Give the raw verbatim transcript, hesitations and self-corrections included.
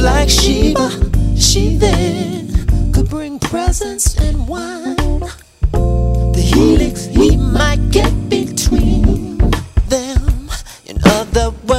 like Sheba, she then could bring presents and wine. The helix he might get